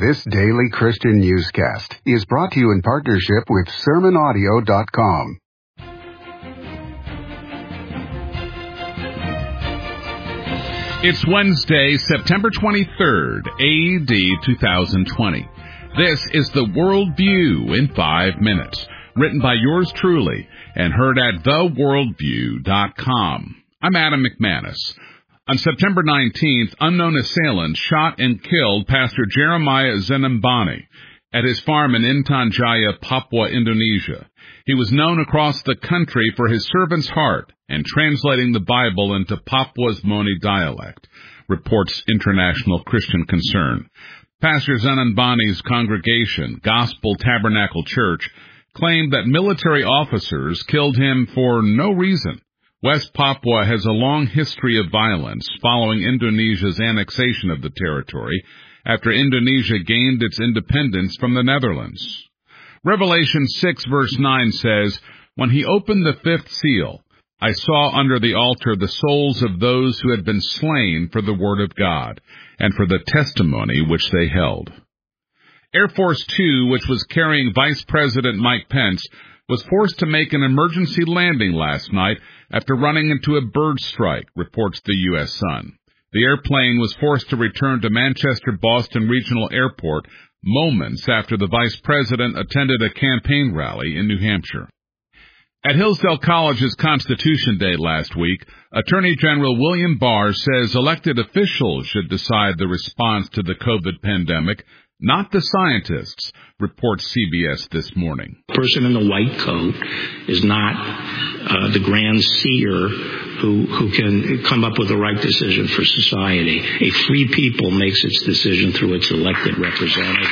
This daily Christian newscast is brought to you in partnership with SermonAudio.com. It's Wednesday, September 23rd, A.D. 2020. This is the World View in 5 minutes, written by yours truly and heard at theworldview.com. I'm Adam McManus. On September 19th, unknown assailants shot and killed Pastor Jeremiah Zenembani at his farm in Intan Jaya, Papua, Indonesia. He was known across the country for his servant's heart and translating the Bible into Papua's Moni dialect, reports International Christian Concern. Pastor Zenembani's congregation, Gospel Tabernacle Church, claimed that military officers killed him for no reason. West Papua has a long history of violence following Indonesia's annexation of the territory after Indonesia gained its independence from the Netherlands. Revelation 6 verse 9 says, "When he opened the fifth seal, I saw under the altar the souls of those who had been slain for the word of God and for the testimony which they held." Air Force Two, which was carrying Vice President Mike Pence, was forced to make an emergency landing last night after running into a bird strike, reports the U.S. Sun. The airplane was forced to return to Manchester-Boston Regional Airport moments after the vice president attended a campaign rally in New Hampshire. At Hillsdale College's Constitution Day last week, Attorney General William Barr says elected officials should decide the response to the COVID pandemic, not the scientists, reports CBS this morning. The person in the white coat is not the grand seer who can come up with the right decision for society. A free people makes its decision through its elected representative.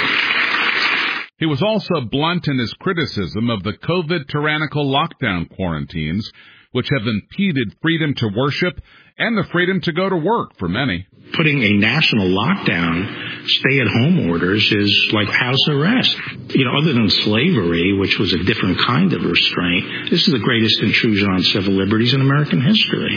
He was also blunt in his criticism of the COVID tyrannical lockdown quarantines, which have impeded freedom to worship and the freedom to go to work for many. Putting a national lockdown, stay-at-home orders, is like house arrest. Other than slavery, which was a different kind of restraint, this is the greatest intrusion on civil liberties in American history.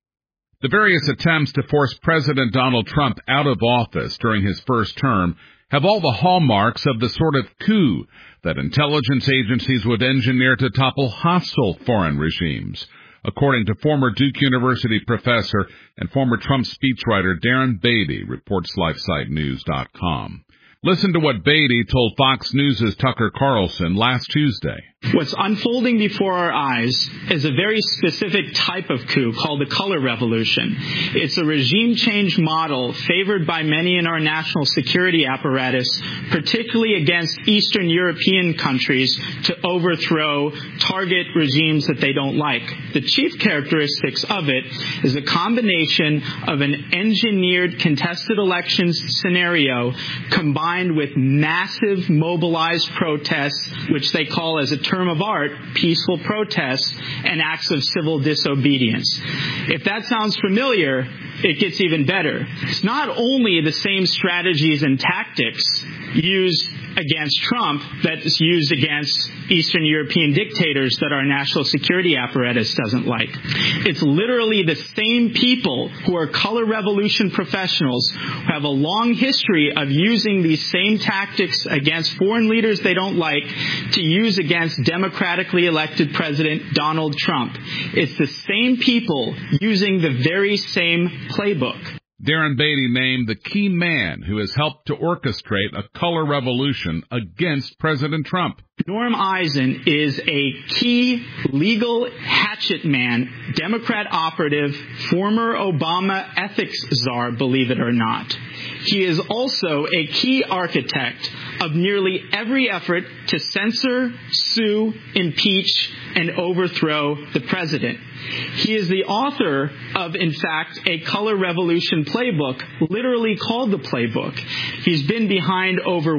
The various attempts to force President Donald Trump out of office during his first term have all the hallmarks of the sort of coup that intelligence agencies would engineer to topple hostile foreign regimes, according to former Duke University professor and former Trump speechwriter Darren Beatty, reports LifeSiteNews.com. Listen to what Beatty told Fox News' Tucker Carlson last Tuesday. What's unfolding before our eyes is a very specific type of coup called the color revolution. It's a regime change model favored by many in our national security apparatus, particularly against Eastern European countries, to overthrow target regimes that they don't like. The chief characteristics of it is a combination of an engineered contested elections scenario combined with massive mobilized protests, which they call as a term of art, peaceful protests, and acts of civil disobedience. If that sounds familiar, it gets even better. It's not only the same strategies and tactics used against Trump that's used against Eastern European dictators that our national security apparatus doesn't like. It's literally the same people who are color revolution professionals who have a long history of using these same tactics against foreign leaders they don't like to use against democratically elected President Donald Trump. It's the same people using the very same playbook. Darren Beatty named the key man who has helped to orchestrate a color revolution against President Trump. Norm Eisen is a key legal hatchet man, Democrat operative, former Obama ethics czar, believe it or not. He is also a key architect of nearly every effort to censor, sue, impeach, and overthrow the president. He is the author of, in fact, a color revolution playbook, literally called the Playbook. He's been behind over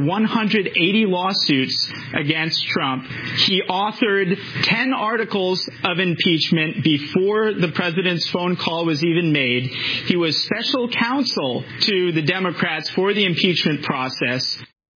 180 lawsuits against Trump. He authored 10 articles of impeachment before the president's phone call was even made. He was special counsel to the Democrats for the impeachment process.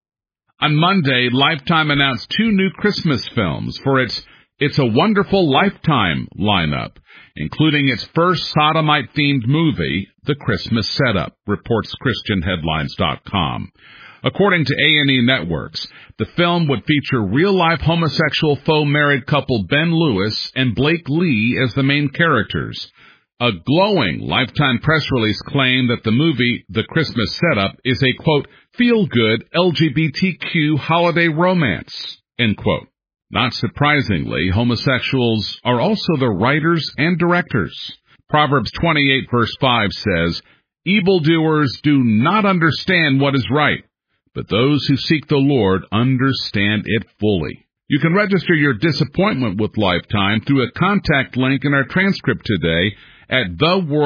On Monday, Lifetime announced 2 new Christmas films for its It's a Wonderful Lifetime lineup, including its first sodomite-themed movie, The Christmas Setup, reports ChristianHeadlines.com. According to A&E Networks, the film would feature real-life homosexual faux married couple Ben Lewis and Blake Lee as the main characters. A glowing Lifetime press release claimed that the movie, The Christmas Setup, is a, quote, feel-good LGBTQ holiday romance, end quote. Not surprisingly, homosexuals are also the writers and directors. Proverbs 28 verse 5 says, evildoers do not understand what is right, but those who seek the Lord understand it fully. You can register your disappointment with Lifetime through a contact link in our transcript today at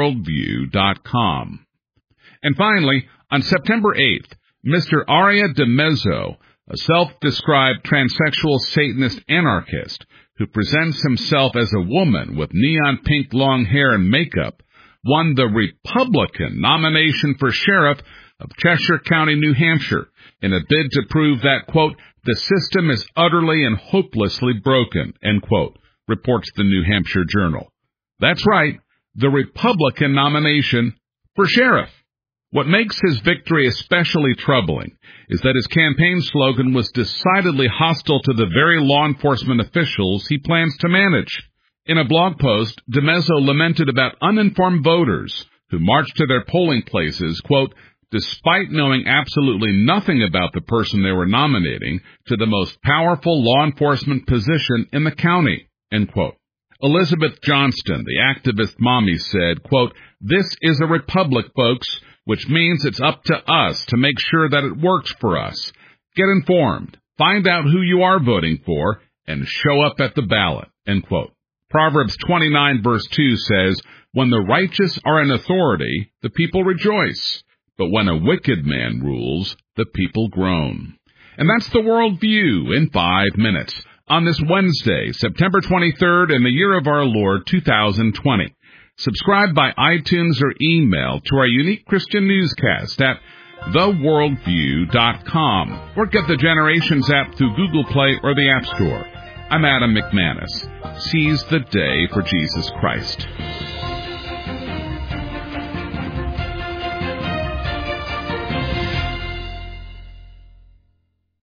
theworldview.com. And finally, on September 8th, Mr. Aria DiMezzo, a self-described transsexual Satanist anarchist who presents himself as a woman with neon pink long hair and makeup, won the Republican nomination for sheriff of Cheshire County, New Hampshire, in a bid to prove that, quote, the system is utterly and hopelessly broken, end quote, reports the New Hampshire Journal. That's right, the Republican nomination for sheriff. What makes his victory especially troubling is that his campaign slogan was decidedly hostile to the very law enforcement officials he plans to manage. In a blog post, DiMezzo lamented about uninformed voters who marched to their polling places, quote, despite knowing absolutely nothing about the person they were nominating to the most powerful law enforcement position in the county, end quote. Elizabeth Johnston, the activist mommy, said, quote, this is a republic, folks, which means it's up to us to make sure that it works for us. Get informed, find out who you are voting for, and show up at the ballot, end quote. Proverbs 29 verse 2 says, when the righteous are in authority, the people rejoice. But when a wicked man rules, the people groan. And that's the worldview in 5 minutes on this Wednesday, September 23rd, in the year of our Lord, 2020. Subscribe by iTunes or email to our unique Christian newscast at theworldview.com or get the Generations app through Google Play or the App Store. I'm Adam McManus. Seize the day for Jesus Christ.